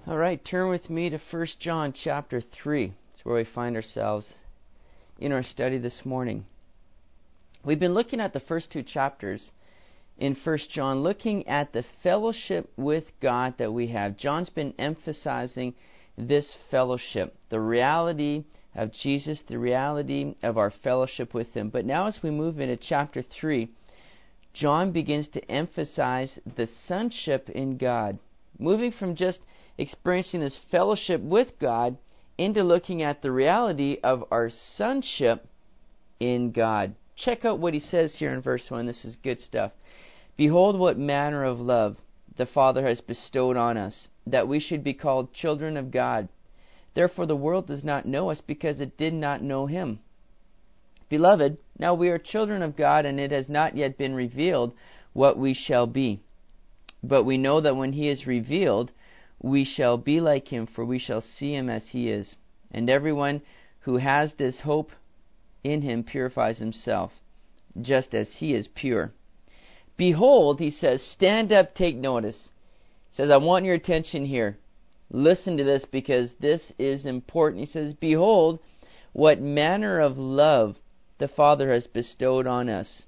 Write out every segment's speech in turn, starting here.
All right, turn with me to 1 John chapter 3. It's where we find ourselves in our study this morning. We've been looking at the first two chapters in 1 John, looking at the fellowship with God that we have. John's been emphasizing this fellowship, the reality of Jesus, the reality of our fellowship with Him. But now as we move into chapter 3, John begins to emphasize the sonship in God, moving from just experiencing this fellowship with God into looking at the reality of our sonship in God. Check out what he says here in verse 1. This is good stuff. Behold, what manner of love the Father has bestowed on us, that we should be called children of God. Therefore the world does not know us, because it did not know Him. Beloved, now we are children of God, and it has not yet been revealed what we shall be. But we know that when He is revealed, we shall be like Him, for we shall see Him as He is. And everyone who has this hope in Him purifies himself, just as He is pure. Behold, he says, stand up, take notice. He says, I want your attention here. Listen to this, because this is important. He says, behold, what manner of love the Father has bestowed on us.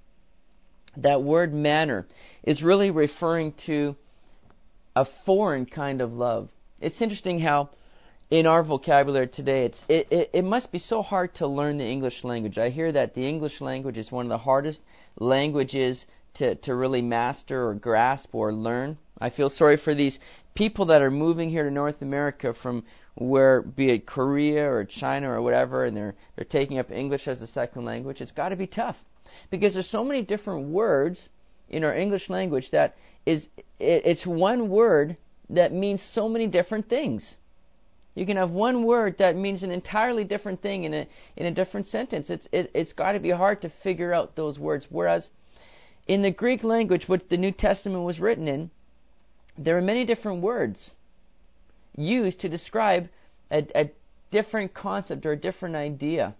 That word manner is really referring to a foreign kind of love. It's interesting how in our vocabulary today, it must be so hard to learn the English language. I hear that the English language is one of the hardest languages to really master or grasp or learn. I feel sorry for these people that are moving here to North America from where, be it Korea or China or whatever, and they're taking up English as a second language. It's got to be tough, because there's so many different words in our English language that it's one word that means so many different things. You can have one word that means an entirely different thing in a different sentence. It's got to be hard to figure out those words. Whereas in the Greek language, which the New Testament was written in, there are many different words used to describe a different concept or a different idea.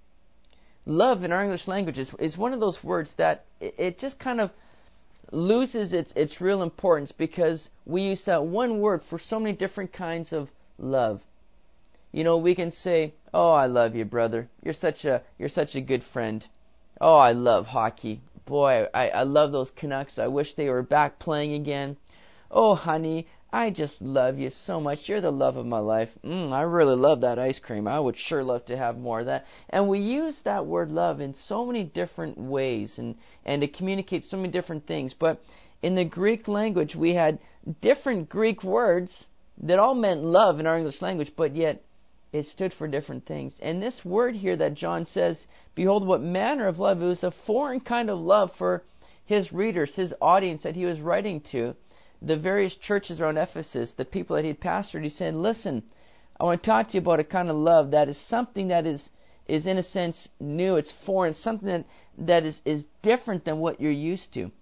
Love in our English language is one of those words that it just kind of loses its real importance, because we use that one word for so many different kinds of love. You know, we can say, oh, I love you, brother. You're such a good friend. Oh, I love hockey. Boy, I love those Canucks. I wish they were back playing again. Oh, honey, I just love you so much. You're the love of my life. I really love that ice cream. I would sure love to have more of that. And we use that word love in so many different ways and to communicate so many different things. But in the Greek language, we had different Greek words that all meant love in our English language, but yet it stood for different things. And this word here that John says, behold, what manner of love, it was a foreign kind of love for his readers, his audience that he was writing to, the various churches around Ephesus, the people that he'd pastored. He said, listen, I want to talk to you about a kind of love that is something that is in a sense new, it's foreign, something that is different than what you're used to.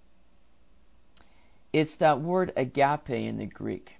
It's that word agape in the Greek.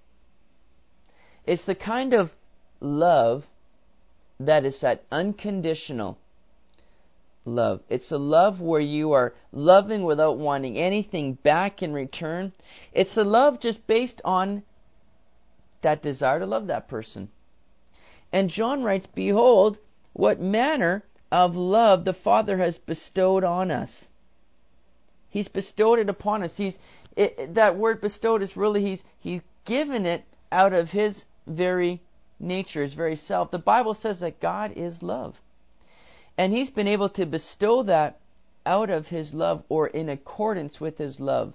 It's the kind of love that is that unconditional love. It's a love where you are loving without wanting anything back in return. It's a love just based on that desire to love that person. And John writes, behold, what manner of love the Father has bestowed on us. He's bestowed it upon us. That word bestowed is really, he's given it out of His very nature, His very self. The Bible says that God is love. And He's been able to bestow that out of His love, or in accordance with His love.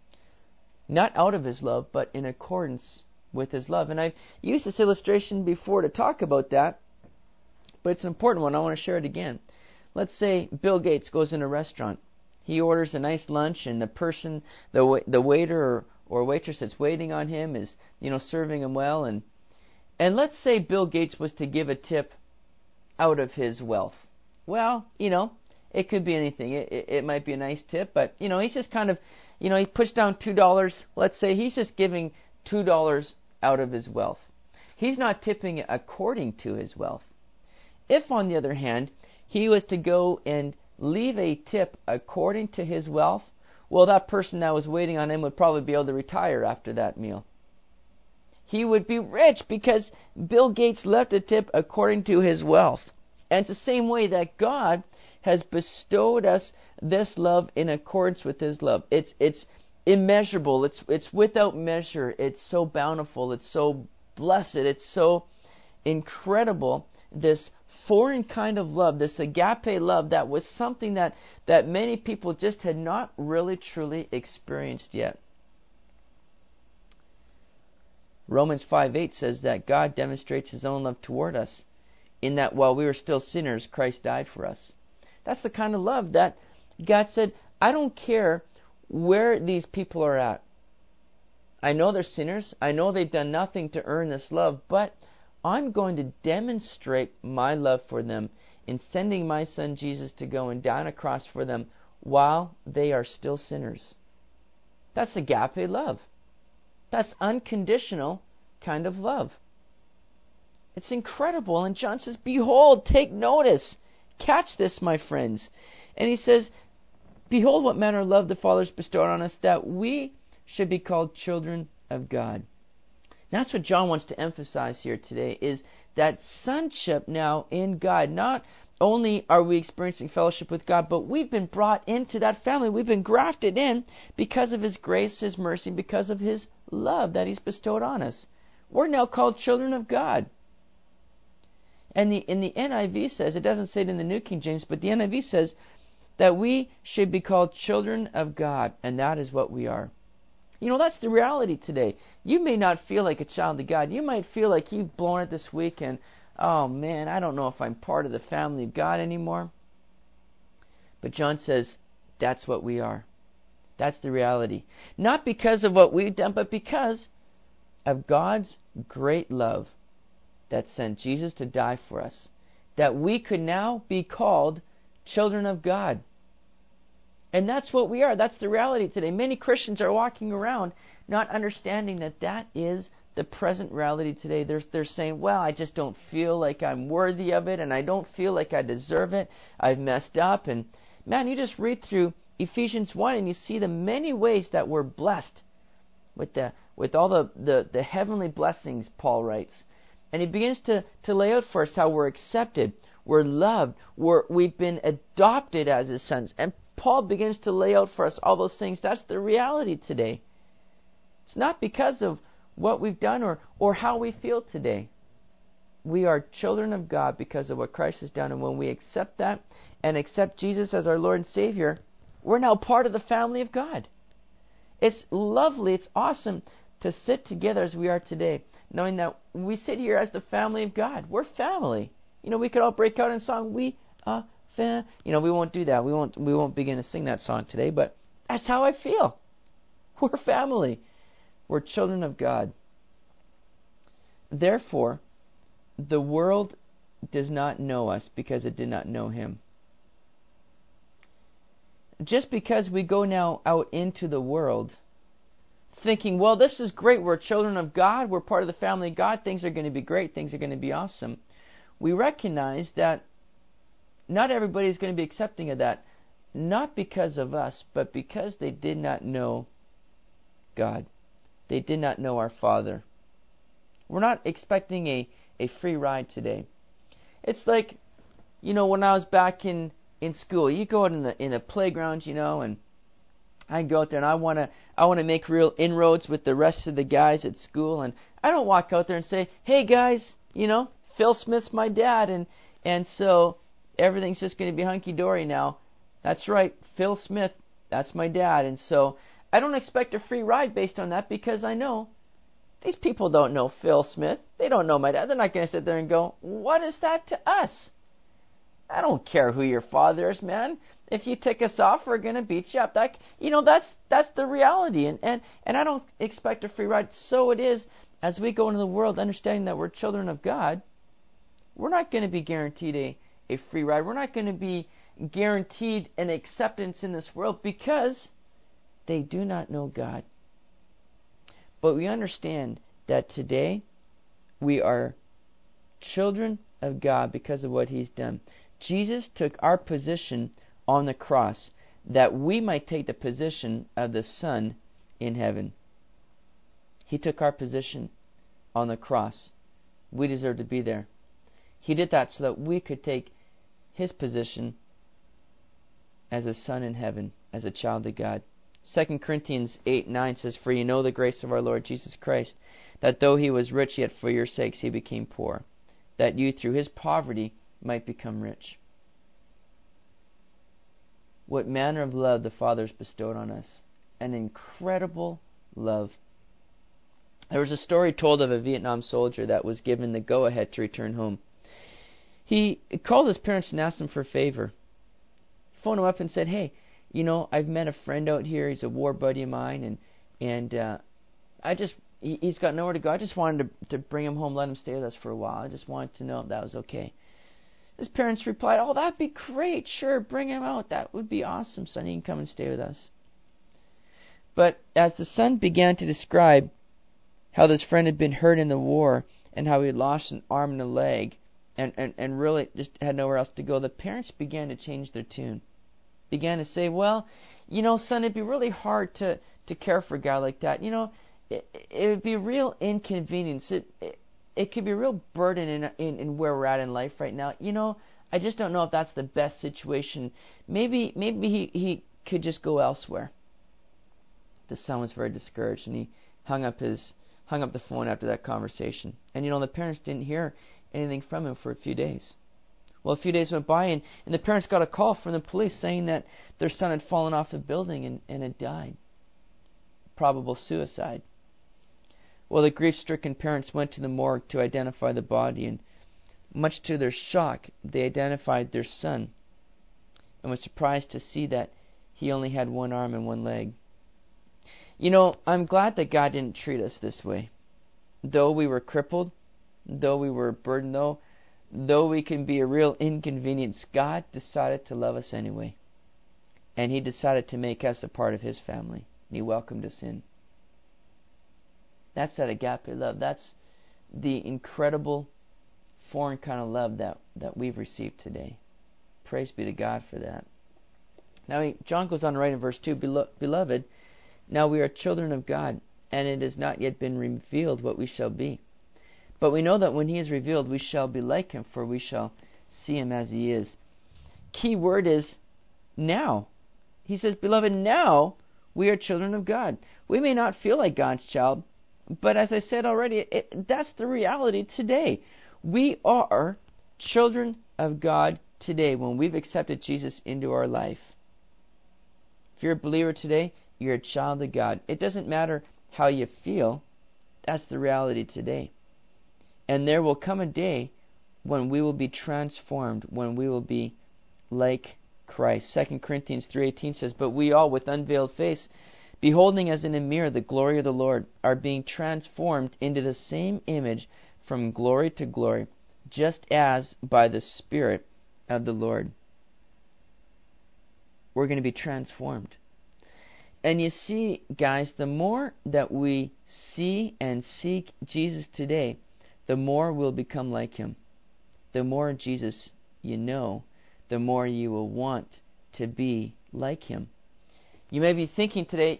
Not out of His love, but in accordance with His love. And I've used this illustration before to talk about that, but it's an important one. I want to share it again. Let's say Bill Gates goes in a restaurant. He orders a nice lunch, and the person, the waiter or waitress that's waiting on him is, serving him well. And let's say Bill Gates was to give a tip out of his wealth. Well, it could be anything. It might be a nice tip, but, he's just kind of, he puts down $2. Let's say he's just giving $2 out of his wealth. He's not tipping according to his wealth. If, on the other hand, he was to go and leave a tip according to his wealth, well, that person that was waiting on him would probably be able to retire after that meal. he would be rich because Bill Gates left a tip according to his wealth. And it's the same way that God has bestowed us this love in accordance with his love. It's immeasurable. It's without measure. It's so bountiful. It's so blessed. It's so incredible. This foreign kind of love, this agape love, that was something that many people just had not really truly experienced yet. Romans 5:8 says that God demonstrates his own love toward us in that while we were still sinners, Christ died for us. That's the kind of love that God said, I don't care where these people are at. I know they're sinners. I know they've done nothing to earn this love, but I'm going to demonstrate my love for them in sending my son Jesus to go and die on a cross for them while they are still sinners. That's agape love. That's unconditional kind of love. It's incredible. And John says, behold, take notice. Catch this, my friends. And he says, behold what manner of love the Father has bestowed on us, that we should be called children of God. And that's what John wants to emphasize here today, is that sonship now in God. Not only are we experiencing fellowship with God, but we've been brought into that family. We've been grafted in because of his grace, his mercy, because of his love that he's bestowed on us. We're now called children of God. And in the NIV says, it doesn't say it in the New King James, but the NIV says that we should be called children of God, and that is what we are. You know, that's the reality today. You may not feel like a child of God. You might feel like you've blown it this week and, oh man, I don't know if I'm part of the family of God anymore. But John says, that's what we are. That's the reality. Not because of what we've done, but because of God's great love that sent Jesus to die for us, that we could now be called children of God. And that's what we are. That's the reality today. Many Christians are walking around not understanding that that is the present reality today. They're saying, well, I just don't feel like I'm worthy of it, and I don't feel like I deserve it. I've messed up. And man, you just read through Ephesians 1 and you see the many ways that we're blessed with all the heavenly blessings, Paul writes. And he begins to lay out for us how we're accepted, we're loved, we've been adopted as his sons. And Paul begins to lay out for us all those things. That's the reality today. It's not because of what we've done or how we feel today. We are children of God because of what Christ has done. And when we accept that and accept Jesus as our Lord and Savior, we're now part of the family of God. It's lovely, it's awesome to sit together as we are today, knowing that we sit here as the family of God. We're family. You know, we could all break out in song, we are family. You know, we won't do that. We won't begin to sing that song today, but that's how I feel. We're family. We're children of God. Therefore, the world does not know us because it did not know him. Just because we go now out into the world thinking, well, this is great, we're children of God, we're part of the family of God, things are going to be great, things are going to be awesome, we recognize that not everybody is going to be accepting of that, not because of us, but because they did not know God. They did not know our Father. We're not expecting a free ride today. It's like, you know, when I was back in school, you go out in the playground, you know, and I go out there and I want to make real inroads with the rest of the guys at school, and I don't walk out there and say, hey guys, you know, Phil Smith's my dad, and so everything's just going to be hunky-dory now. That's right, Phil Smith, that's my dad. And so I don't expect a free ride based on that, because I know these people don't know Phil Smith. They don't know my dad. They're not going to sit there and go, what is that to us? I don't care who your father is, man. If you tick us off, we're going to beat you up. That, you know, that's the reality. And I don't expect a free ride. So it is, as we go into the world, understanding that we're children of God, we're not going to be guaranteed a free ride. We're not going to be guaranteed an acceptance in this world because they do not know God. But we understand that today we are children of God because of what he's done. Jesus took our position on the cross that we might take the position of the Son in heaven. He took our position. on the cross. We deserve to be there. He did that so that we could take His position as a son in heaven, as a child of God. 2 Corinthians 8:9 says, "For you know the grace of our Lord Jesus Christ, that though He was rich, yet for your sakes He became poor, that you through His poverty might become rich." What manner of love the Father has bestowed on us. An incredible love. There was a story told of a Vietnam soldier that was given the go-ahead to return home. He called his parents and asked them for a favor. Phoned them up and said, "Hey, I've met a friend out here. He's a war buddy of mine, and he's got nowhere to go. I just wanted to bring him home, let him stay with us for a while. I just wanted to know if that was okay." His parents replied, "Oh, that'd be great. Sure, bring him out. That would be awesome, son. He can come and stay with us." But as the son began to describe how this friend had been hurt in the war and how he had lost an arm and a leg and really just had nowhere else to go, the parents began to change their tune. Began to say, "Well, son, it'd be really hard to care for a guy like that. It would be a real inconvenience. It could be a real burden in where we're at in life right now. I just don't know if that's the best situation. Maybe he could just go elsewhere." The son was very discouraged, and he hung up the phone after that conversation. And the parents didn't hear anything from him for a few days. Well, a few days went by, and the parents got a call from the police saying that their son had fallen off a building and had died. Probable suicide. Well, the grief-stricken parents went to the morgue to identify the body, and much to their shock, they identified their son and was surprised to see that he only had one arm and one leg. I'm glad that God didn't treat us this way. Though we were crippled, though we were burdened, though we can be a real inconvenience, God decided to love us anyway. And He decided to make us a part of His family. And He welcomed us in. That's that agape love. That's the incredible foreign kind of love that we've received today. Praise be to God for that. Now, John goes on to write in verse 2, "Beloved, now we are children of God, and it has not yet been revealed what we shall be. But we know that when He is revealed, we shall be like Him, for we shall see Him as He is." Key word is now. He says, "Beloved, now we are children of God." We may not feel like God's child, but as I said already, that's the reality today. We are children of God today when we've accepted Jesus into our life. If you're a believer today, you're a child of God. It doesn't matter how you feel. That's the reality today. And there will come a day when we will be transformed, when we will be like Christ. 2 Corinthians 3:18 says, "But we all, with unveiled face, beholding as in a mirror the glory of the Lord, are being transformed into the same image from glory to glory, just as by the Spirit of the Lord." We're going to be transformed. And you see, guys, the more that we see and seek Jesus today, the more we'll become like Him. The more Jesus you know, the more you will want to be like Him. You may be thinking today,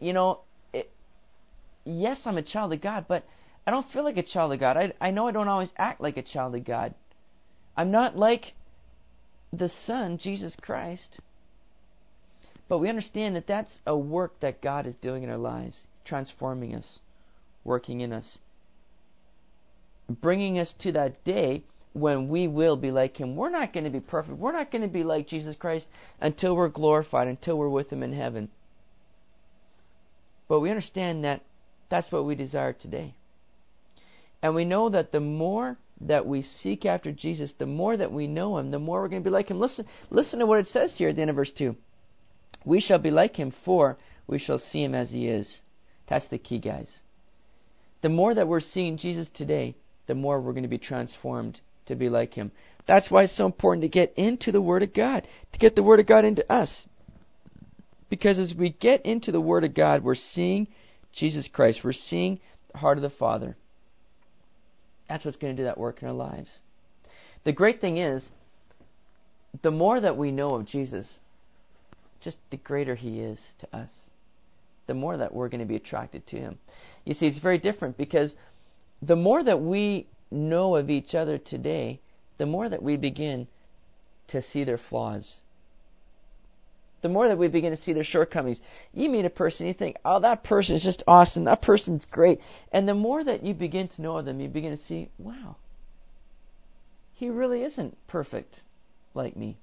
yes, I'm a child of God, but I don't feel like a child of God. I know I don't always act like a child of God. I'm not like the Son, Jesus Christ. But we understand that that's a work that God is doing in our lives, transforming us, working in us, bringing us to that day when we will be like Him. We're not going to be perfect. We're not going to be like Jesus Christ until we're glorified, until we're with Him in heaven. But we understand that that's what we desire today. And we know that the more that we seek after Jesus, the more that we know Him, the more we're going to be like Him. Listen to what it says here at the end of verse 2. "We shall be like Him, for we shall see Him as He is." That's the key, guys. The more that we're seeing Jesus today, the more we're going to be transformed to be like Him. That's why it's so important to get into the Word of God, to get the Word of God into us. Because as we get into the Word of God, we're seeing Jesus Christ. We're seeing the heart of the Father. That's what's going to do that work in our lives. The great thing is, the more that we know of Jesus, just the greater He is to us. The more that we're going to be attracted to Him. You see, it's very different because the more that we know of each other today, the more that we begin to see their flaws. The more that we begin to see their shortcomings. You meet a person, you think, oh, that person is just awesome. That person's great. And the more that you begin to know them, you begin to see, wow, he really isn't perfect like me.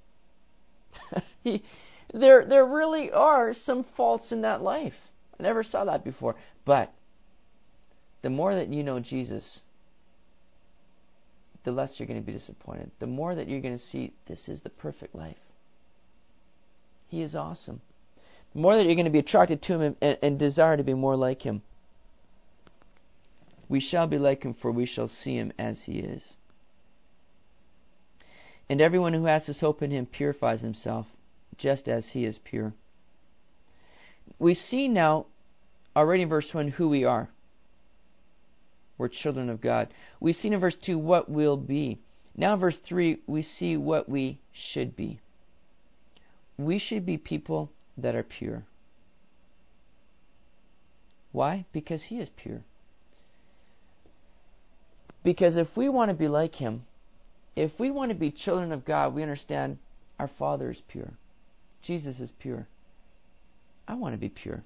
There really are some faults in that life. I never saw that before. But the more that you know Jesus, the less you're going to be disappointed. The more that you're going to see, this is the perfect life. He is awesome. The more that you're going to be attracted to him and desire to be more like him. We shall be like him, for we shall see him as he is. And everyone who has this hope in him purifies himself, just as he is pure. We see now, already in verse 1, who we are. We're children of God. We've seen in verse 2 what we'll be. Now in verse 3, we see what we should be. We should be people that are pure. Why? Because he is pure. Because if we want to be like him, if we want to be children of God, we understand our Father is pure. Jesus is pure. I want to be pure.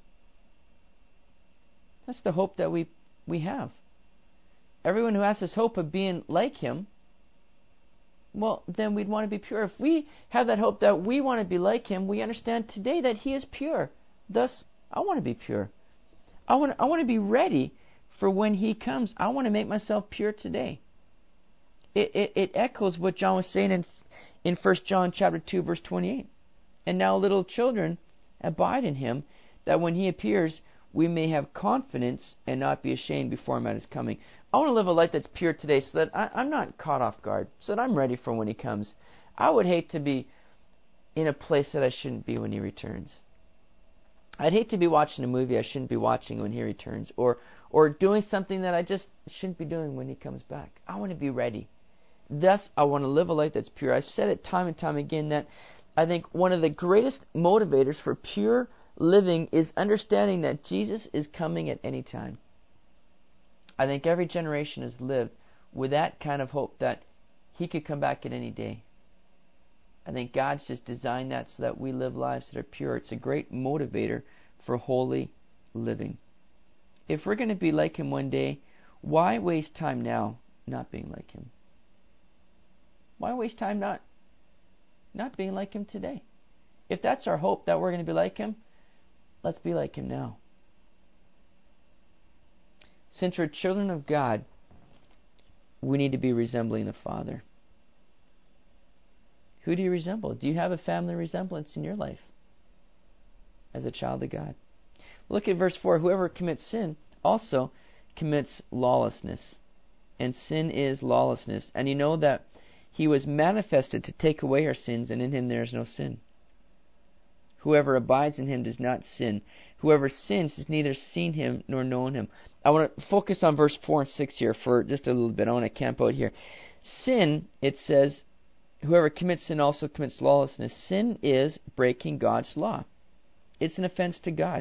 That's the hope that we have. Everyone who has this hope of being like him, well, then we'd want to be pure. If we have that hope that we want to be like him, we understand today that he is pure. Thus, I want to be pure. I want to be ready for when he comes. I want to make myself pure today. It echoes what John was saying in 1 John chapter 2, verse 28. And now, little children, abide in him, that when he appears, we may have confidence and not be ashamed before him at his coming. I want to live a life that's pure today so that I'm not caught off guard, so that I'm ready for when he comes. I would hate to be in a place that I shouldn't be when he returns. I'd hate to be watching a movie I shouldn't be watching when he returns, or doing something that I just shouldn't be doing when he comes back. I want to be ready. Thus, I want to live a life that's pure. I've said it time and time again that I think one of the greatest motivators for pure living is understanding that Jesus is coming at any time. I think every generation has lived with that kind of hope that he could come back at any day. I think God's just designed that so that we live lives that are pure. It's a great motivator for holy living. If we're going to be like him one day, why waste time now not being like him? Why waste time not being like him today? If that's our hope that we're going to be like him, let's be like him now. Since we're children of God, we need to be resembling the Father. Who do you resemble? Do you have a family resemblance in your life as a child of God? Look at verse 4. Whoever commits sin also commits lawlessness. And sin is lawlessness. And you know that he was manifested to take away our sins, and in him there is no sin. Whoever abides in him does not sin. Whoever sins has neither seen him nor known him. I want to focus on verse 4 and 6 here for just a little bit. I want to camp out here. Sin, it says, whoever commits sin also commits lawlessness. Sin is breaking God's law. It's an offense to God.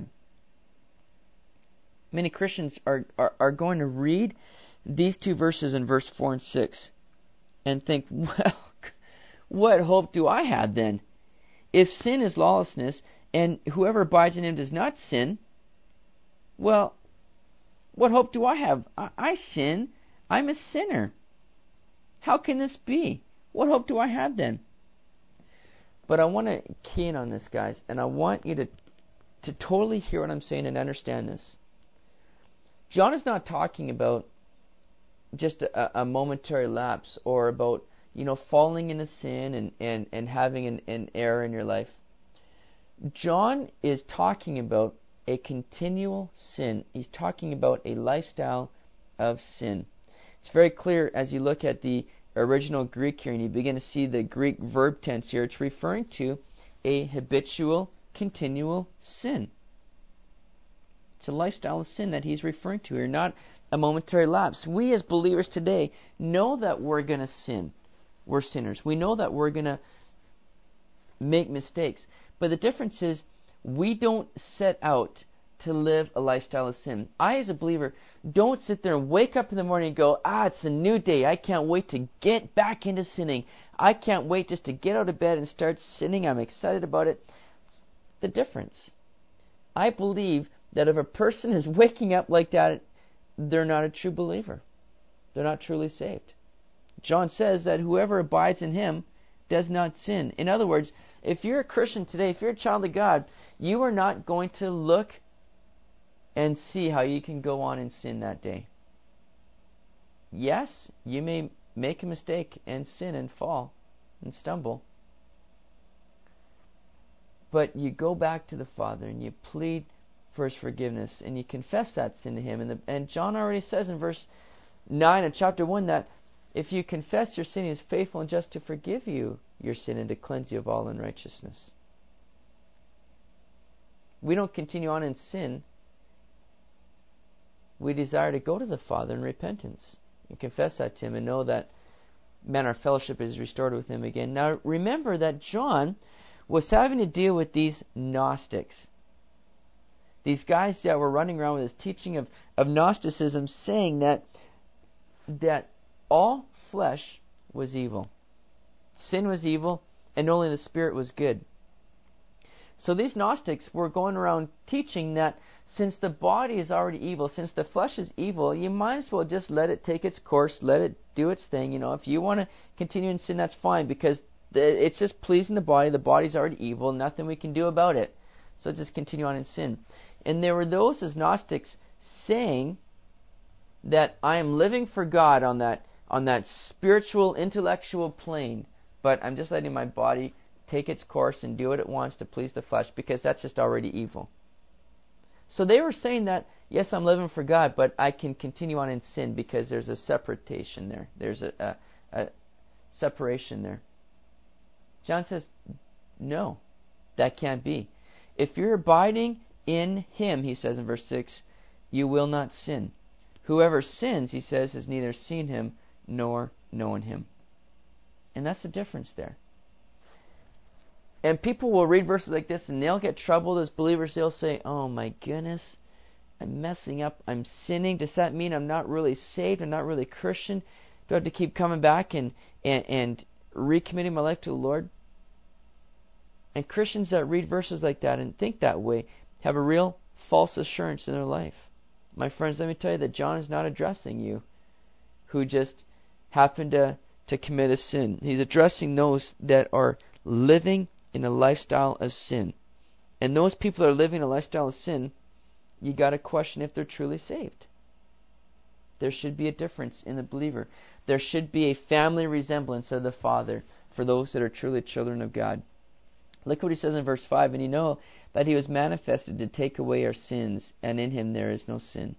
Many Christians are going to read these two verses in verse 4 and 6 and think, well, what hope do I have then? If sin is lawlessness, and whoever abides in him does not sin, well, what hope do I have? I sin. I'm a sinner. How can this be? What hope do I have then? But I want to key in on this, guys, and I want you to totally hear what I'm saying and understand this. John is not talking about just a momentary lapse or about falling into sin and having an error in your life. John is talking about a continual sin. He's talking about a lifestyle of sin. It's very clear as you look at the original Greek here and you begin to see the Greek verb tense here. It's referring to a habitual, continual sin. It's a lifestyle of sin that he's referring to here, not a momentary lapse. We as believers today know that we're going to sin. We're sinners. We know that we're going to make mistakes. But the difference is we don't set out to live a lifestyle of sin. I, as a believer, don't sit there and wake up in the morning and go, it's a new day. I can't wait to get back into sinning. I can't wait just to get out of bed and start sinning. I'm excited about it. The difference. I believe that if a person is waking up like that, they're not a true believer. They're not truly saved. John says that whoever abides in him does not sin. In other words, if you're a Christian today, if you're a child of God, you are not going to look and see how you can go on and sin that day. Yes, you may make a mistake and sin and fall and stumble. But you go back to the Father and you plead for His forgiveness and you confess that sin to Him. And John already says in verse 9 of chapter 1 that if you confess your sin, He is faithful and just to forgive you your sin and to cleanse you of all unrighteousness. We don't continue on in sin. We desire to go to the Father in repentance and confess that to Him and know that, man, our fellowship is restored with Him again. Now remember that John was having to deal with these Gnostics. These guys that were running around with this teaching of Gnosticism, saying that all flesh was evil. Sin was evil, and only the Spirit was good. So these Gnostics were going around teaching that since the body is already evil, since the flesh is evil, you might as well just let it take its course, let it do its thing. If you want to continue in sin, that's fine, because it's just pleasing the body's already evil, nothing we can do about it. So just continue on in sin. And there were those as Gnostics saying that I am living for God on that spiritual, intellectual plane, but I'm just letting my body take its course and do what it wants to please the flesh, because that's just already evil. So they were saying that, yes, I'm living for God, but I can continue on in sin because there's a separation there. There's a separation there. John says, no, that can't be. If you're abiding in Him, he says in verse 6, you will not sin. Whoever sins, he says, has neither seen Him nor known Him. And that's the difference there. And people will read verses like this and they'll get troubled as believers. They'll say, oh my goodness, I'm messing up, I'm sinning. Does that mean I'm not really saved? I'm not really Christian? Do I have to keep coming back and recommitting my life to the Lord? And Christians that read verses like that and think that way have a real false assurance in their life. My friends, let me tell you that John is not addressing you who just happen to commit a sin. He's addressing those that are living in a lifestyle of sin. And those people that are living a lifestyle of sin, you got to question if they're truly saved. There should be a difference in the believer. There should be a family resemblance of the Father for those that are truly children of God. Look what he says in verse 5, and you know that He was manifested to take away our sins, and in Him there is no sin.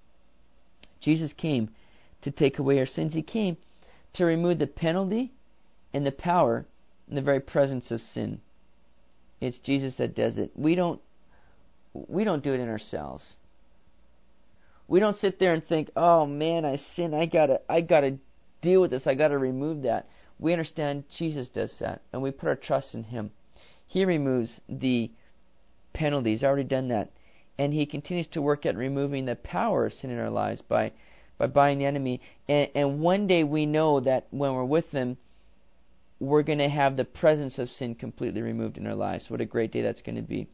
Jesus came to take away our sins. He came to remove the penalty and the power and the very presence of sin. It's Jesus that does it. We don't do it in ourselves. We don't sit there and think, oh man, I sinned, I gotta deal with this, I gotta remove that. We understand Jesus does that, and we put our trust in Him. He removes the penalty. He's already done that. And He continues to work at removing the power of sin in our lives by buying the enemy. And one day we know that when we're with Him, we're going to have the presence of sin completely removed in our lives. What a great day that's going to be.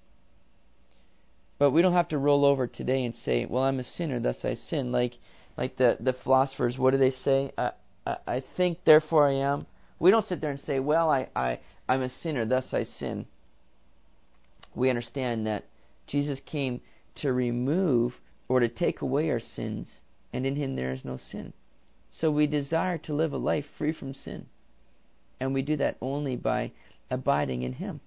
But we don't have to roll over today and say, well, I'm a sinner, thus I sin. Like the philosophers, what do they say? I think, therefore I am. We don't sit there and say, well, I'm a sinner, thus I sin. We understand that Jesus came to remove or to take away our sins, and in Him there is no sin. So we desire to live a life free from sin. And we do that only by abiding in Him.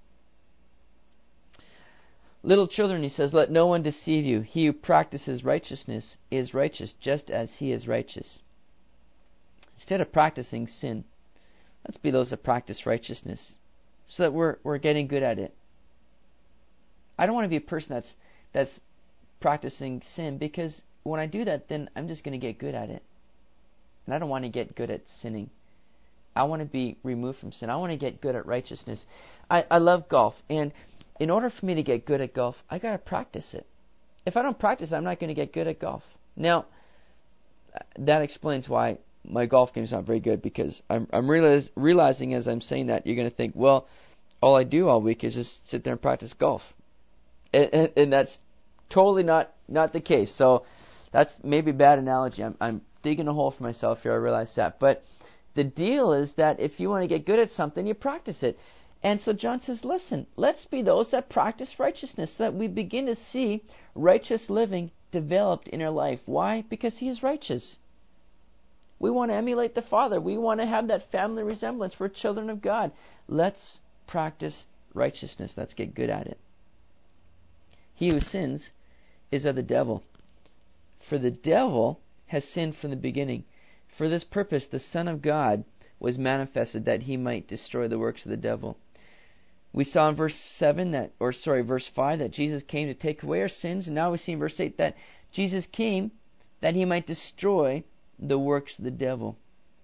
Little children, he says, let no one deceive you. He who practices righteousness is righteous, just as he is righteous. Instead of practicing sin, let's be those that practice righteousness, so that we're getting good at it. I don't want to be a person that's practicing sin, because when I do that, then I'm just going to get good at it. And I don't want to get good at sinning. I want to be removed from sin. I want to get good at righteousness. I love golf, and in order for me to get good at golf, I got to practice it. if I don't practice, I'm not going to get good at golf. Now, that explains why my golf game is not very good, because I'm realizing as I'm saying that, you're going to think, well, all I do all week is just sit there and practice golf. And that's totally not the case. So that's maybe a bad analogy. I'm digging a hole for myself here, I realize that. But the deal is that if you want to get good at something, you practice it. And so John says, listen, let's be those that practice righteousness, so that we begin to see righteous living developed in our life. Why? Because He is righteous. We want to emulate the Father. We want to have that family resemblance. We're children of God. Let's practice righteousness. Let's get good at it. He who sins is of the devil. For the devil has sinned from the beginning. For this purpose the Son of God was manifested, that He might destroy the works of the devil. We saw in verse 5 that Jesus came to take away our sins, and now we see in verse 8 that Jesus came that He might destroy the works of the devil.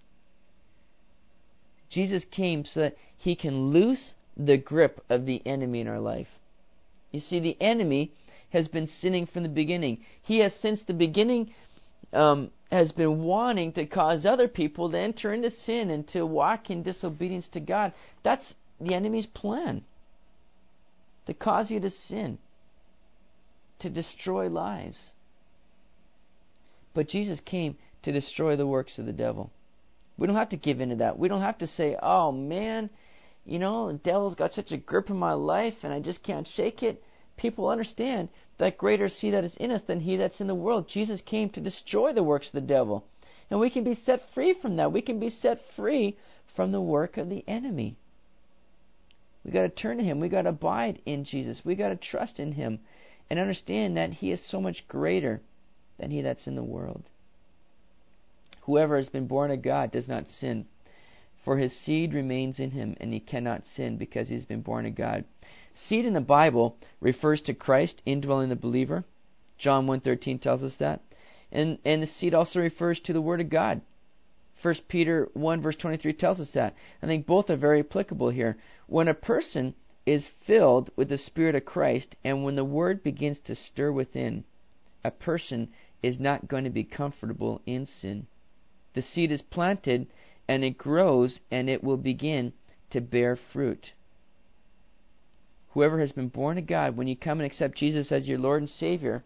Jesus came so that He can loose the grip of the enemy in our life. You see, the enemy has been sinning from the beginning. He has, since the beginning, has been wanting to cause other people to enter into sin and to walk in disobedience to God. That's the enemy's plan. To cause you to sin. To destroy lives. But Jesus came to destroy the works of the devil. We don't have to give in to that. We don't have to say, oh man, the devil's got such a grip in my life and I just can't shake it. People understand that greater is He that is in us than he that's in the world. Jesus came to destroy the works of the devil. And we can be set free from that. We can be set free from the work of the enemy. We got to turn to Him. We got to abide in Jesus. We got to trust in Him and understand that He is so much greater than he that's in the world. Whoever has been born of God does not sin, for his seed remains in him, and he cannot sin because he's been born of God. Seed in the Bible refers to Christ indwelling the believer. John 1:13 tells us that. And the seed also refers to the Word of God. 1 Peter 1 verse 23 tells us that. I think both are very applicable here. When a person is filled with the Spirit of Christ, and when the Word begins to stir within, a person is not going to be comfortable in sin. The seed is planted, and it grows, and it will begin to bear fruit. Whoever has been born of God, when you come and accept Jesus as your Lord and Savior,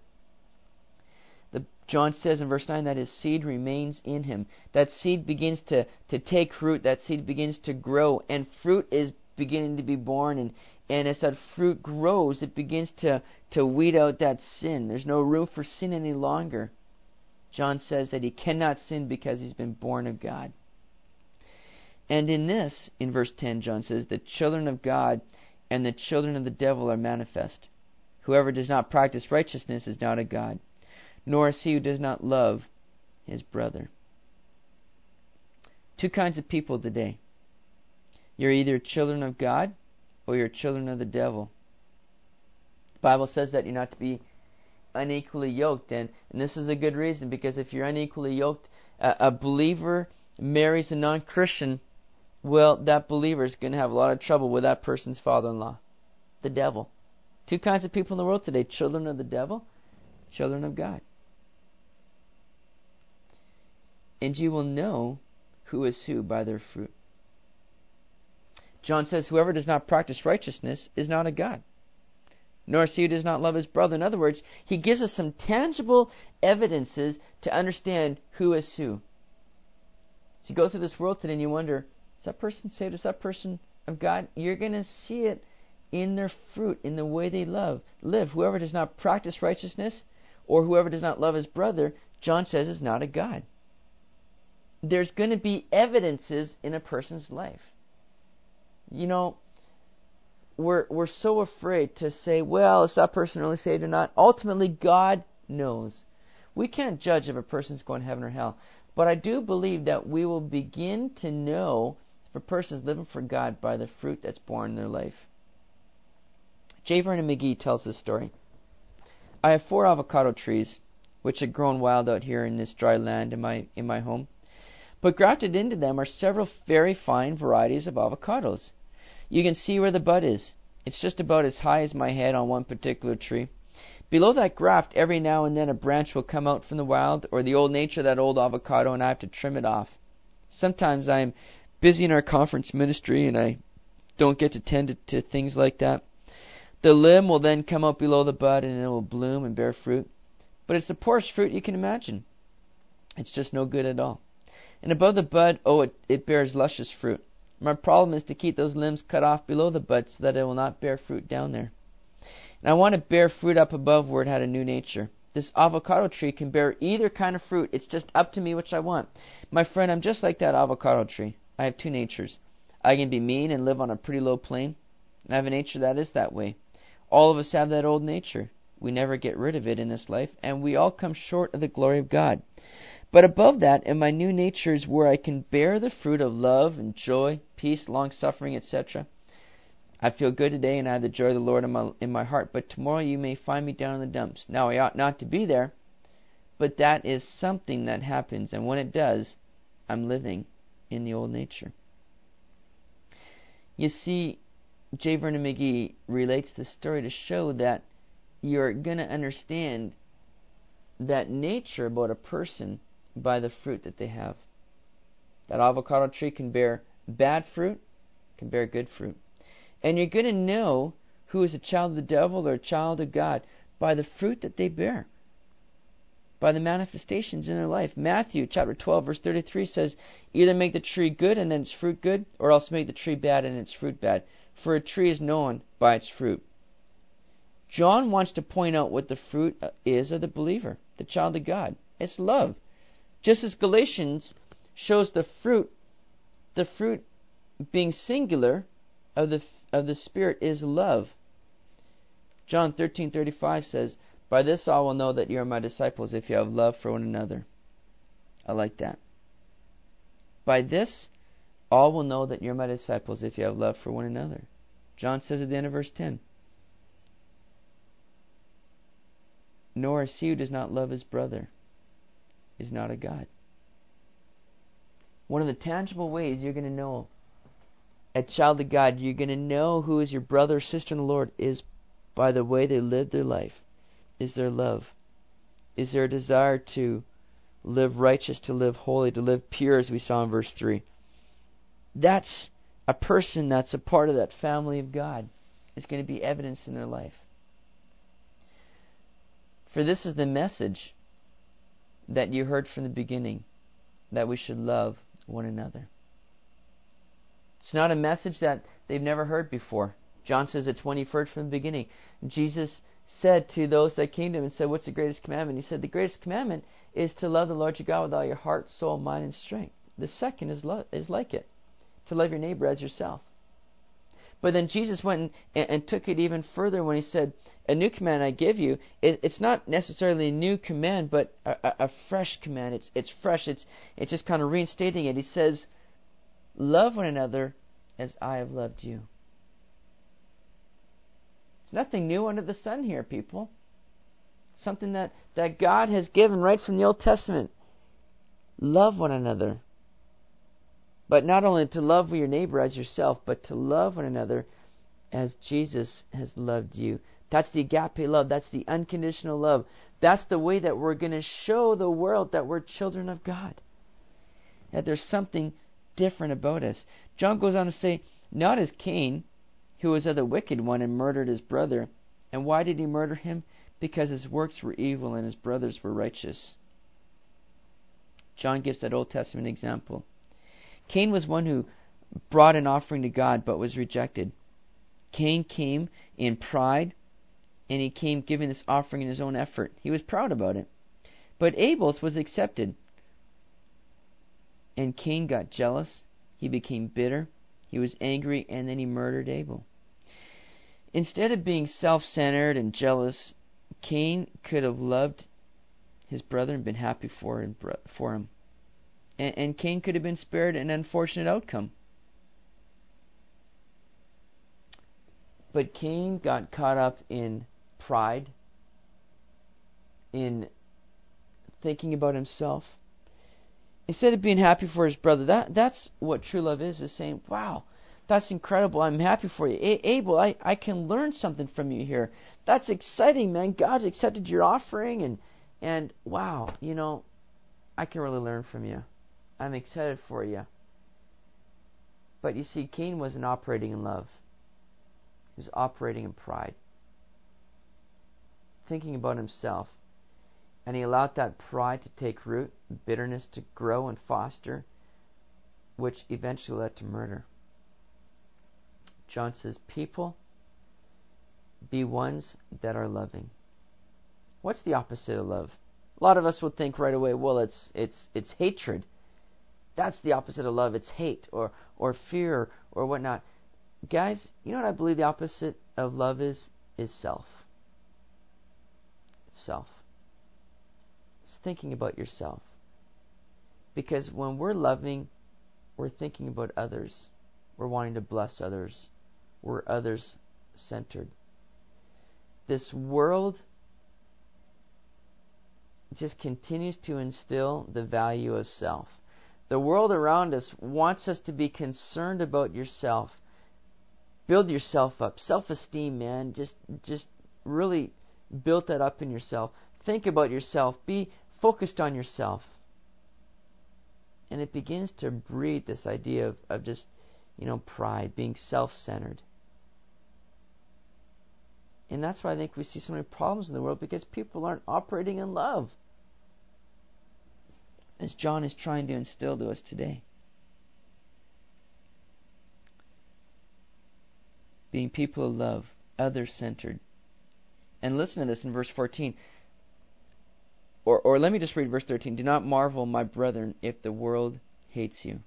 John says in verse 9 that his seed remains in him. That seed begins to take root. That seed begins to grow. And fruit is beginning to be born. And as that fruit grows, it begins to weed out that sin. There's no room for sin any longer. John says that he cannot sin because he's been born of God. And in this, in verse 10, John says, the children of God and the children of the devil are manifest. Whoever does not practice righteousness is not of God, nor is he who does not love his brother. Two kinds of people today. You're either children of God or you're children of the devil. The Bible says that you're not to be unequally yoked, and this is a good reason, because if you're unequally yoked, a believer marries a non-Christian, well, that believer is going to have a lot of trouble with that person's father-in-law, the devil. Two kinds of people in the world today: children of the devil, children of God. And you will know who is who by their fruit. John says, whoever does not practice righteousness is not of God, nor is he who does not love his brother. In other words, he gives us some tangible evidences to understand who is who. So you go through this world today and you wonder, is that person saved? Is that person of God? You're going to see it in their fruit, in the way they live. Whoever does not practice righteousness, or whoever does not love his brother, John says, is not of God. There's going to be evidences in a person's life. We're so afraid to say, well, is that person really saved or not? Ultimately, God knows. We can't judge if a person's going to heaven or hell. But I do believe that we will begin to know if a person is living for God by the fruit that's born in their life. J. Vernon McGee tells this story. I have 4 avocado trees, which had grown wild out here in this dry land in my home. But grafted into them are several very fine varieties of avocados. You can see where the bud is. It's just about as high as my head on one particular tree. Below that graft, every now and then a branch will come out from the wild, or the old nature of that old avocado, and I have to trim it off. Sometimes I'm busy in our conference ministry and I don't get to tend to things like that. The limb will then come out below the bud and it will bloom and bear fruit. But it's the poorest fruit you can imagine. It's just no good at all. And above the bud, it bears luscious fruit. My problem is to keep those limbs cut off below the bud so that it will not bear fruit down there. And I want to bear fruit up above where it had a new nature. This avocado tree can bear either kind of fruit. It's just up to me which I want. My friend, I'm just like that avocado tree. I have two natures. I can be mean and live on a pretty low plane, and I have a nature that is that way. All of us have that old nature. We never get rid of it in this life, and we all come short of the glory of God. But above that, in my new nature is where I can bear the fruit of love and joy, peace, long-suffering, etc. I feel good today and I have the joy of the Lord in my heart, but tomorrow you may find me down in the dumps. Now I ought not to be there, but that is something that happens, and when it does, I'm living in the old nature. You see, J. Vernon McGee relates this story to show that you're going to understand that nature about a person by the fruit that they have. That avocado tree can bear bad fruit, can bear good fruit. And you're going to know who is a child of the devil or a child of God by the fruit that they bear, by the manifestations in their life. Matthew chapter 12 verse 33 says, either make the tree good and then its fruit good, or else make the tree bad and its fruit bad. For a tree is known by its fruit. John wants to point out what the fruit is of the believer, the child of God. It's love. Just as Galatians shows the fruit being singular of the Spirit is love. John 13:35 says, by this all will know that you are my disciples if you have love for one another. I like that. By this all will know that you're my disciples if you have love for one another. John says at the end of verse 10, nor is he who does not love his brother is not a God. One of the tangible ways you're going to know a child of God, you're going to know who is your brother or sister in the Lord, is by the way they live their life. Is their love? Is there a desire to live righteous, to live holy, to live pure, as we saw in verse 3? That's a person that's a part of that family of God. It's going to be evidence in their life. For this is the message that you heard from the beginning, that we should love one another. It's not a message that they've never heard before. John says it's one you've heard from the beginning. Jesus said to those that came to him and said, what's the greatest commandment? He said, the greatest commandment is to love the Lord your God with all your heart, soul, mind, and strength. The second is like it, to love your neighbor as yourself. But then Jesus went and took it even further when he said, a new command I give you. It's not necessarily a new command, but a fresh command. It's fresh. It's just kind of reinstating it. He says, love one another as I have loved you. It's nothing new under the sun here, people. It's something that God has given right from the Old Testament. Love one another. But not only to love your neighbor as yourself, but to love one another as Jesus has loved you. That's the agape love. That's the unconditional love. That's the way that we're going to show the world that we're children of God. That there's something different about us. John goes on to say, not as Cain, who was of the wicked one and murdered his brother. And why did he murder him? Because his works were evil and his brothers were righteous. John gives that Old Testament example. Cain was one who brought an offering to God but was rejected. Cain came in pride, and he came giving this offering in his own effort. He was proud about it. But Abel's was accepted. And Cain got jealous. He became bitter. He was angry, and then he murdered Abel. Instead of being self-centered and jealous, Cain could have loved his brother and been happy for him. And Cain could have been spared an unfortunate outcome. But Cain got caught up in pride, in thinking about himself. Instead of being happy for his brother, that's what true love is saying, wow, That's incredible. I'm happy for you. Abel, I can learn something from you here. That's exciting, man. God's accepted your offering, and wow, I can really learn from you. I'm excited for you. But you see, Cain wasn't operating in love. He was operating in pride, thinking about himself. And he allowed that pride to take root, bitterness to grow and foster, which eventually led to murder. John says, people, be ones that are loving. What's the opposite of love? A lot of us would think right away, well, it's hatred. That's the opposite of love. It's hate or fear or whatnot. Guys, you know what I believe the opposite of love is? Is self. It's self. It's thinking about yourself. Because when we're loving, we're thinking about others. We're wanting to bless others. We're others-centered. This world just continues to instill the value of self. The world around us wants us to be concerned about yourself. Build yourself up. Self-esteem, man. Just really build that up in yourself. Think about yourself. Be focused on yourself. And it begins to breed this idea of just, pride, being self-centered. And that's why I think we see so many problems in the world, because people aren't operating in love, as John is trying to instill to us today. Being people of love, others-centered. And listen to this in verse 14. Or let me just read verse 13. Do not marvel, my brethren, if the world hates you.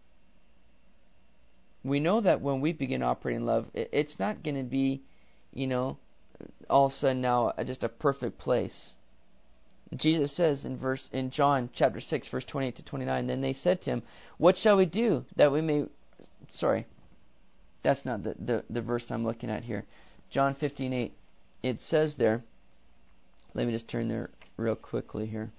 We know that when we begin operating in love, it's not going to be, all of a sudden now just a perfect place. Jesus says in John chapter 6, verse 28 to 29, then they said to him, what shall we do that we may... Sorry, that's not the verse I'm looking at here. John 15:8, it says there, let me just turn there real quickly here.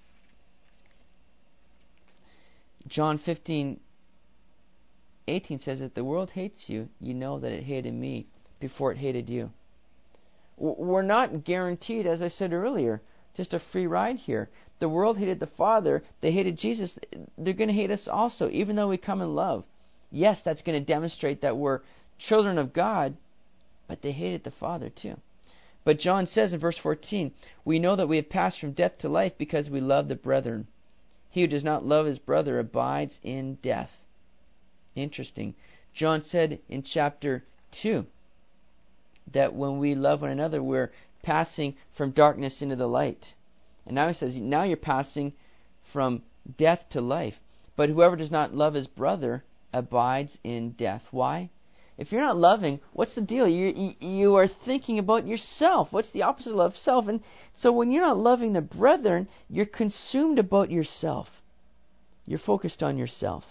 John 15:18 says, if the world hates you, you know that it hated me before it hated you. We're not guaranteed, as I said earlier, just a free ride here. The world hated the Father. They hated Jesus. They're going to hate us also, even though we come in love. Yes, that's going to demonstrate that we're children of God, but they hated the Father too. But John says in verse 14, we know that we have passed from death to life because we love the brethren. He who does not love his brother abides in death. Interesting. John said in chapter 2 that when we love one another, we're passing from darkness into the light. And now he says, now you're passing from death to life. But whoever does not love his brother abides in death. Why? If you're not loving, what's the deal? You are thinking about yourself. What's the opposite of love? Self. And so when you're not loving the brethren, you're consumed about yourself. You're focused on yourself.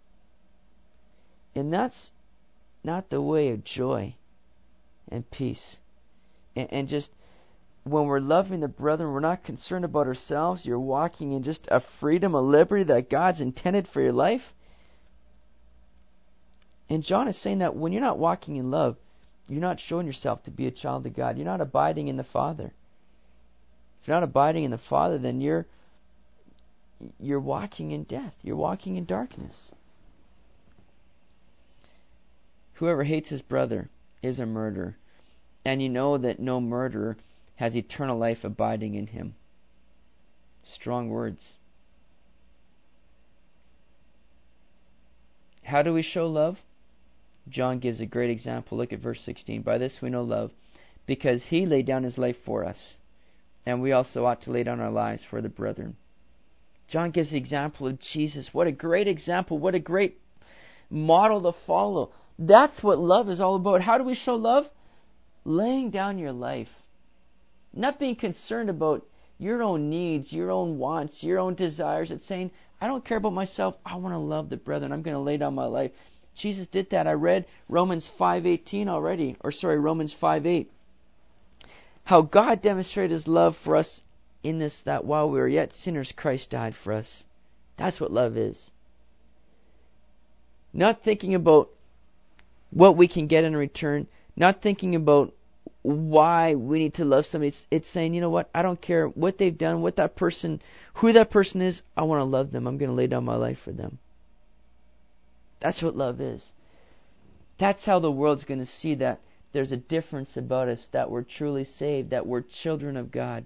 And that's not the way of joy and peace. And just when we're loving the brethren, we're not concerned about ourselves. You're walking in just a freedom, a liberty that God's intended for your life. And John is saying that when you're not walking in love, you're not showing yourself to be a child of God. You're not abiding in the Father. If you're not abiding in the Father, then you're walking in death. You're walking in darkness. Whoever hates his brother is a murderer. And you know that no murderer has eternal life abiding in him. Strong words. How do we show love? John gives a great example. Look at verse 16. By this we know love, because he laid down his life for us, and we also ought to lay down our lives for the brethren. John gives the example of Jesus. What a great example. What a great model to follow. That's what love is all about. How do we show love? Laying down your life. Not being concerned about your own needs, your own wants, your own desires. It's saying, I don't care about myself. I want to love the brethren. I'm going to lay down my life. Jesus did that. I read Romans 5:18 already. Romans 5:8. How God demonstrated his love for us in this, that while we were yet sinners, Christ died for us. That's what love is. Not thinking about what we can get in return, not thinking about why we need to love somebody. It's saying, you know what, I don't care what they've done, what that person, who that person is, I want to love them. I'm going to lay down my life for them. That's what love is. That's how the world's going to see that there's a difference about us, that we're truly saved, that we're children of God.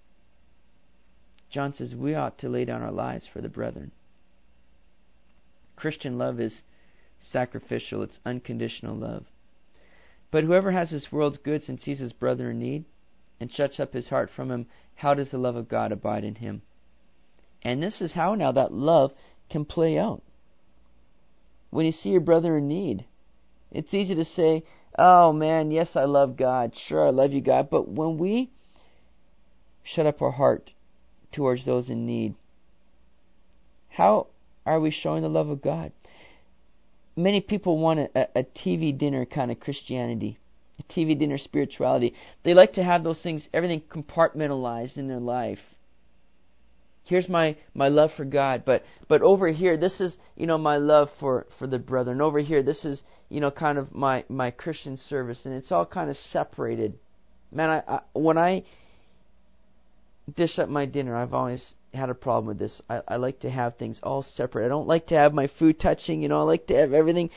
John says we ought to lay down our lives for the brethren. Christian love is sacrificial. It's unconditional love. But whoever has this world's goods and sees his brother in need and shuts up his heart from him, how does the love of God abide in him? And this is how now that love can play out. When you see your brother in need, it's easy to say, oh man, yes, I love God. Sure, I love you, God. But when we shut up our heart towards those in need, how are we showing the love of God? Many people want a TV dinner kind of Christianity, a TV dinner spirituality. They like to have those things, everything compartmentalized in their life. Here's my love for God, but over here, this is, my love for the brethren. Over here, this is, kind of my Christian service, and it's all kind of separated. Man, when I dish up my dinner, I've always had a problem with this. I like to have things all separate. I don't like to have my food touching. I like to have everything.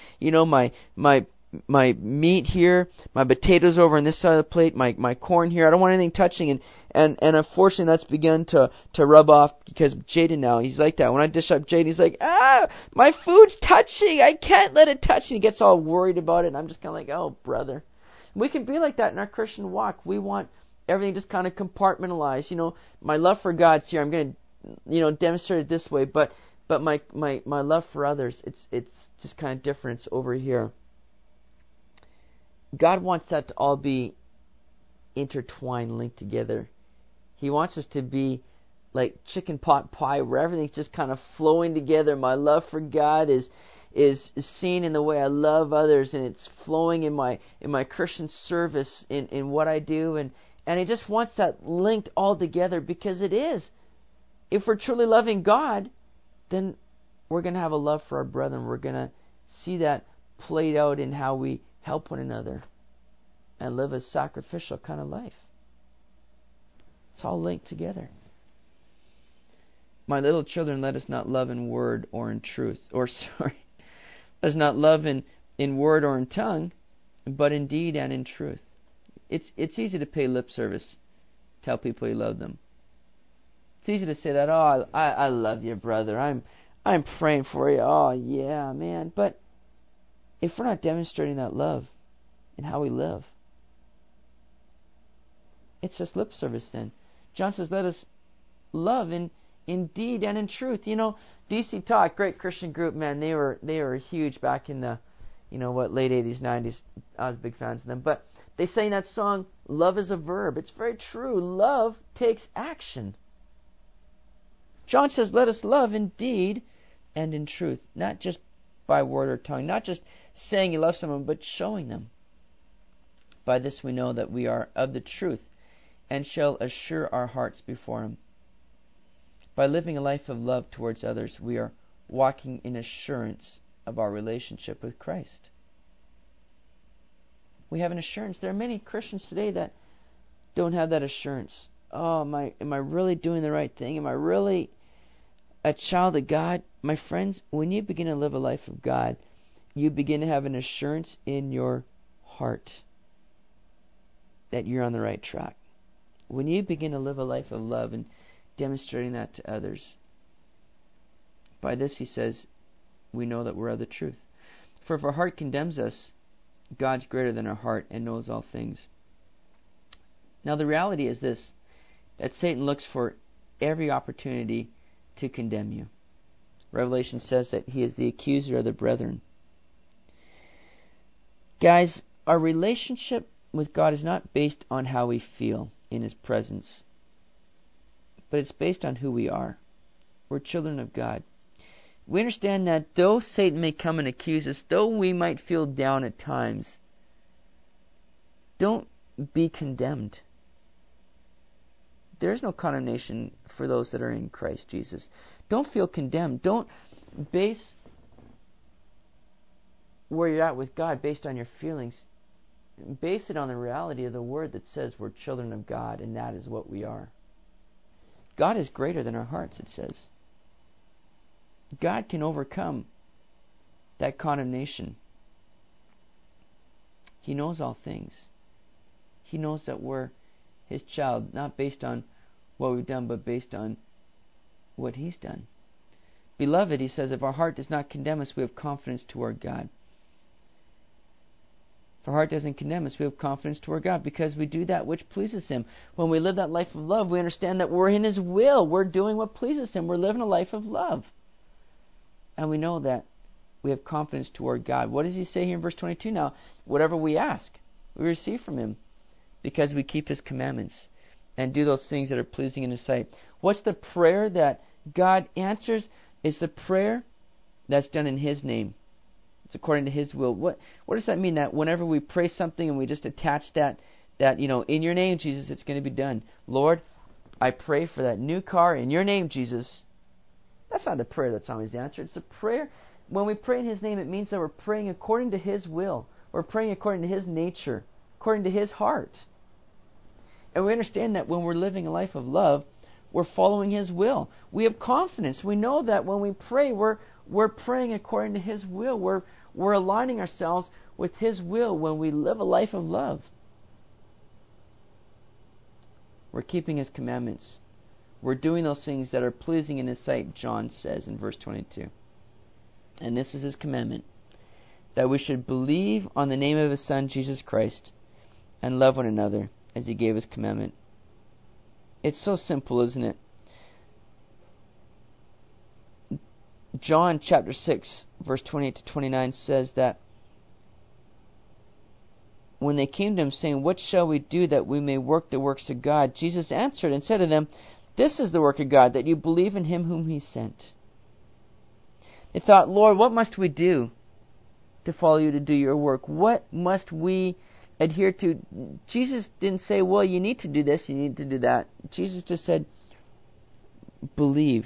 My meat here, my potatoes over on this side of the plate, my corn here. I don't want anything touching. And unfortunately, that's begun to rub off because Jaden now, he's like that. When I dish up Jaden, he's like, my food's touching. I can't let it touch. And he gets all worried about it. And I'm just kind of like, oh, brother. We can be like that in our Christian walk. We want everything just kind of compartmentalized. My love for God's here. I'm going to, demonstrate it this way. But my love for others, it's just kind of different. It's over here. God wants that to all be intertwined, linked together. He wants us to be like chicken pot pie, where everything's just kind of flowing together. My love for God is seen in the way I love others, and it's flowing in my Christian service, in what I do, and He just wants that linked all together, because it is. If we're truly loving God, then we're going to have a love for our brethren. We're going to see that played out in how we help one another and live a sacrificial kind of life. It's all linked together. My little children, let us not love in word or in truth. Let us not love in word or in tongue, but in deed and in truth. It's easy to pay lip service, tell people you love them. It's easy to say that, oh, I love you, brother. I'm praying for you. Oh, yeah, man. But if we're not demonstrating that love in how we live, it's just lip service then. John says, let us love in deed and in truth. DC Talk, great Christian group, man. They were huge back in the, late 80s, 90s. I was big fans of them. But they sang that song, love is a verb. It's very true. Love takes action. John says, let us love in deed and in truth. Not just by word or tongue. Not just saying you love someone, but showing them. By this we know that we are of the truth, and shall assure our hearts before Him. By living a life of love towards others, we are walking in assurance of our relationship with Christ. We have an assurance. There are many Christians today that don't have that assurance. Oh, am I really doing the right thing? Am I really a child of God? My friends, when you begin to live a life of God, you begin to have an assurance in your heart that you're on the right track. When you begin to live a life of love and demonstrating that to others, by this, he says, we know that we're of the truth. For if our heart condemns us, God's greater than our heart and knows all things. Now the reality is this, that Satan looks for every opportunity to condemn you. Revelation says that he is the accuser of the brethren. Guys, our relationship with God is not based on how we feel in His presence, but it's based on who we are. We're children of God. We understand that though Satan may come and accuse us, though we might feel down at times, don't be condemned. There is no condemnation for those that are in Christ Jesus. Don't feel condemned. Don't base where you're at with God based on your feelings. Base it on the reality of the Word that says we're children of God, and that is what we are. God is greater than our hearts, it says. God can overcome that condemnation. He knows all things. He knows that we're His child, not based on what we've done, but based on what He's done. Beloved, He says, if our heart does not condemn us, we have confidence toward God. If our heart doesn't condemn us, we have confidence toward God because we do that which pleases Him. When we live that life of love, we understand that we're in His will. We're doing what pleases Him. We're living a life of love. And we know that we have confidence toward God. What does He say here in verse 22 now? Whatever we ask, we receive from Him because we keep His commandments and do those things that are pleasing in His sight. What's the prayer that God answers? It's the prayer that's done in His name. It's according to His will. What does that mean? That whenever we pray something and we just attach that in your name, Jesus, it's going to be done. Lord, I pray for that new car in your name, Jesus. That's not the prayer that's always answered. It's a prayer. When we pray in His name, it means that we're praying according to His will. We're praying according to His nature, according to His heart. And we understand that when we're living a life of love, we're following His will. We have confidence. We know that when we pray, we're praying according to His will. We're aligning ourselves with His will when we live a life of love. We're keeping His commandments. We're doing those things that are pleasing in His sight, John says in verse 22. And this is His commandment, that we should believe on the name of His Son, Jesus Christ, and love one another as He gave His commandment. It's so simple, isn't it? John chapter 6, verse 28 to 29 says that when they came to Him saying, what shall we do that we may work the works of God? Jesus answered and said to them, this is the work of God, that you believe in Him whom He sent. They thought, Lord, what must we do to follow You, to do Your work? What must we adhere to? Jesus didn't say, well, you need to do this, you need to do that. Jesus just said, believe.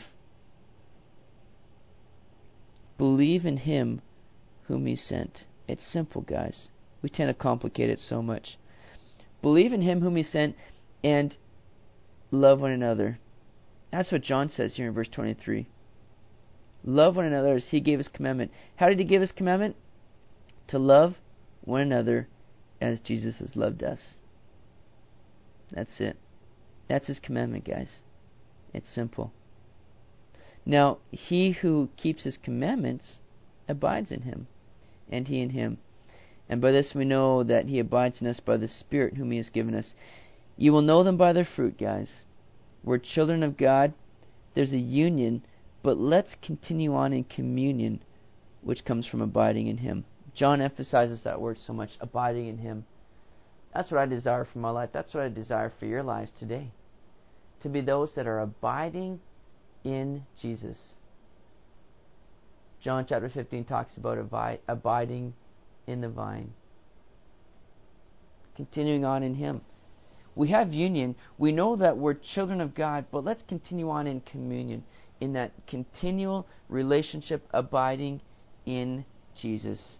Believe in Him whom He sent. It's simple, guys. We tend to complicate it so much. Believe in Him whom He sent and love one another. That's what John says here in verse 23. Love one another as He gave His commandment. How did He give His commandment? To love one another as Jesus has loved us. That's it. That's His commandment, guys. It's simple. Now, he who keeps His commandments abides in Him, and He in him. And by this we know that He abides in us by the Spirit whom He has given us. You will know them by their fruit, guys. We're children of God. There's a union, but let's continue on in communion, which comes from abiding in Him. John emphasizes that word so much, abiding in Him. That's what I desire for my life. That's what I desire for your lives today. To be those that are abiding in Jesus. John chapter 15 talks about abiding in the vine. Continuing on in Him. We have union. We know that we're children of God, but let's continue on in communion, in that continual relationship, abiding in Jesus.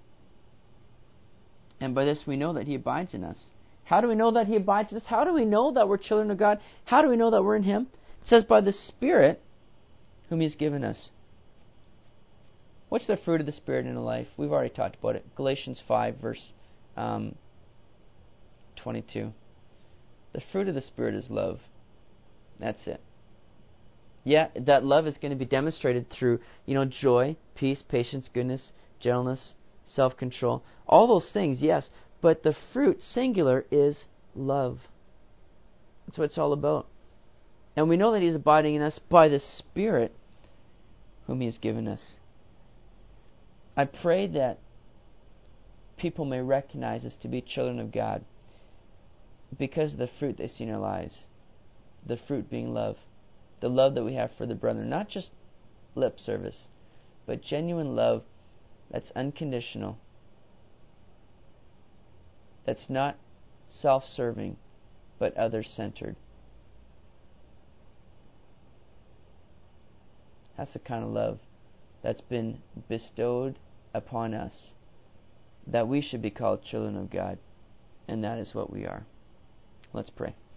And by this we know that He abides in us. How do we know that He abides in us? How do we know that we're children of God? How do we know that we're in Him? It says by the Spirit whom He has given us. What's the fruit of the Spirit in a life? We've already talked about it. Galatians 5 verse 22. The fruit of the Spirit is love. That's it. Yeah, that love is going to be demonstrated through, joy, peace, patience, goodness, gentleness, self-control. All those things, yes. But the fruit, singular, is love. That's what it's all about. And we know that He's abiding in us by the Spirit whom He has given us. I pray that people may recognize us to be children of God because of the fruit they see in our lives. The fruit being love. The love that we have for the brethren. Not just lip service, but genuine love that's unconditional. That's not self-serving, but other-centered. That's the kind of love that's been bestowed upon us that we should be called children of God. And that is what we are. Let's pray.